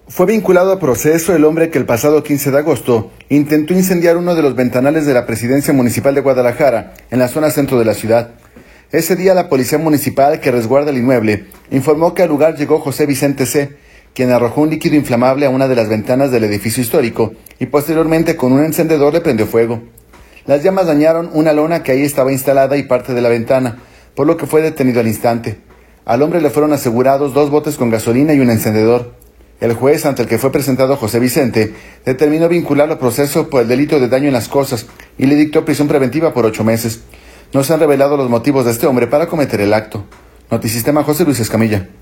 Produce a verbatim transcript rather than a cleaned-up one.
Fue vinculado a proceso el hombre que el pasado quince de agosto intentó incendiar uno de los ventanales de la Presidencia Municipal de Guadalajara, en la zona centro de la ciudad. Ese día la Policía Municipal que resguarda el inmueble informó que al lugar llegó José Vicente C., quien arrojó un líquido inflamable a una de las ventanas del edificio histórico y posteriormente con un encendedor le prendió fuego. Las llamas dañaron una lona que ahí estaba instalada y parte de la ventana, por lo que fue detenido al instante. Al hombre le fueron asegurados dos botes con gasolina y un encendedor. El juez, ante el que fue presentado José Vicente, determinó vincularlo al proceso por el delito de daño en las cosas y le dictó prisión preventiva por ocho meses. No se han revelado los motivos de este hombre para cometer el acto. Notisistema, José Luis Escamilla.